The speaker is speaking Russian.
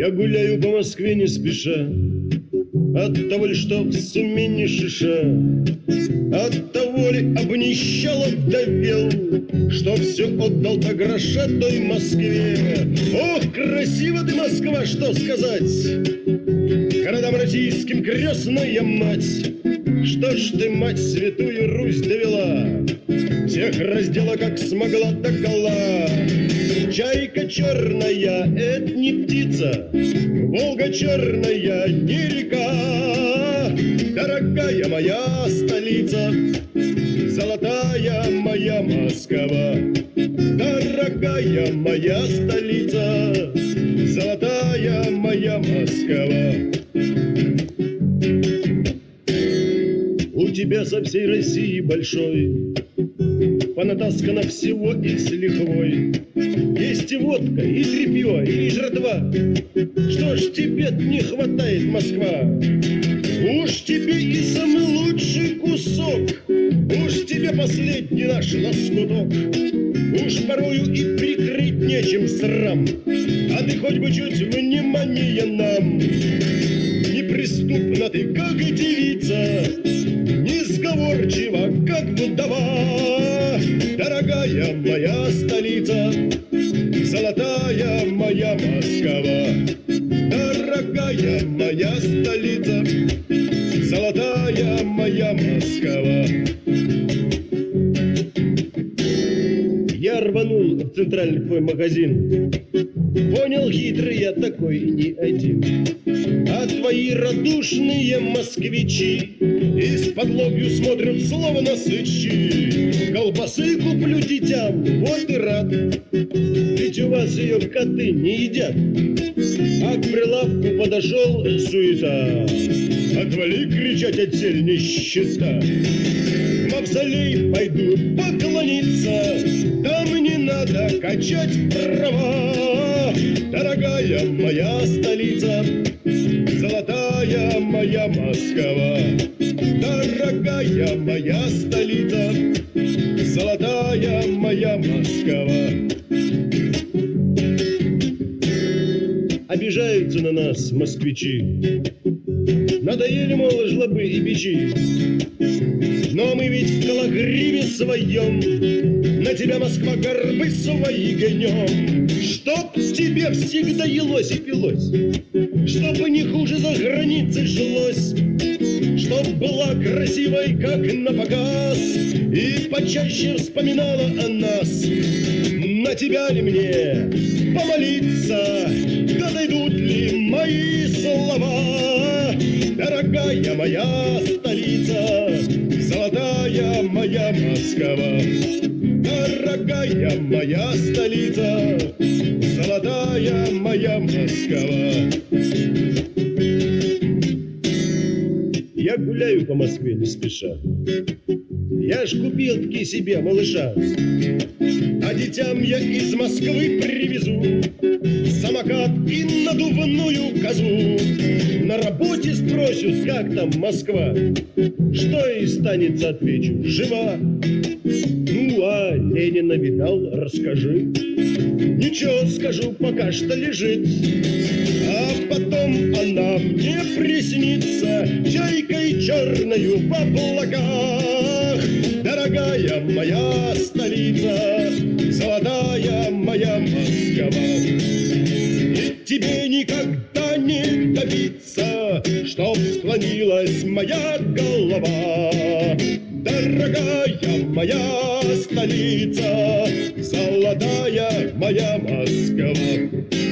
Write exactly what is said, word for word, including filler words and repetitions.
Я гуляю по Москве не спеша, от того ли, что в сумме не шиша, от того ли обнищал, овдовел, что все отдал до гроша той Москве. Ох, красиво ты, Москва, что сказать, городам российским крестная мать. Что ж ты, мать, святую Русь довела, всех раздела, как смогла, докола. Чайка черная — это не птица, Волга черная — не река. Дорогая моя столица, золотая моя Москва. Дорогая моя столица, золотая моя Москва. У тебя со всей России большой понатаскано всего и с лихвой. Есть и водка, и тряпье, и жратва. Что ж тебе не хватает, Москва? Уж тебе и самый лучший кусок, уж тебе последний наш лоскуток. Уж порою и прикрыть нечем срам, а ты хоть бы чуть внимания нам. Неприступна ты, как девица, несговорчива, как вдова. Дорогая моя столица, золотая моя Москва. Дорогая моя столица, золотая моя Москва. Я рванул в центральный твой магазин, понял, хитрый я такой не один. А твои радушные москвичи из-под лобью смотрят, словно сычи. Колбасы куплю детям, вот и рад, ведь у вас ее коты не едят. А к прилавку подошел суета, отвали кричать, отсель нищета. В мавзолей пойду поклониться, там не надо качать права. Дорогая моя столица, золотая моя Москва. Дорогая моя столица, золотая моя Москва. Обижаются на нас москвичи, надоели, мол, жлобы и бичи. Но мы ведь в Кологриве своем на тебя, Москва, горбы свои гонем. Чтоб тебе всегда елось и пилось, чтобы не хуже за границей жилось, чтоб была красивой, как на показ, и почаще вспоминала о нас. На тебя ли мне помолиться, да дойдут ли мои слова? Дорогая моя столица, золотая моя Москва. Дорогая моя столица, золотая моя Москва. Я гуляю по Москве не спеша, я ж купил-таки себе малыша. А детям я из Москвы привезу самокат и надувную козу. На работе спросят, как там Москва, что и станется, отвечу, жива. Ну, а Ленина видал, расскажи. Ничего, скажу, пока что лежит. А потом она мне приснится чайкой черною в облаках. Дорогая моя столица, золотая моя Москва. Ведь тебе никогда не добиться, чтоб склонилась моя голова. Дорогая моя столица, золотая моя Москва.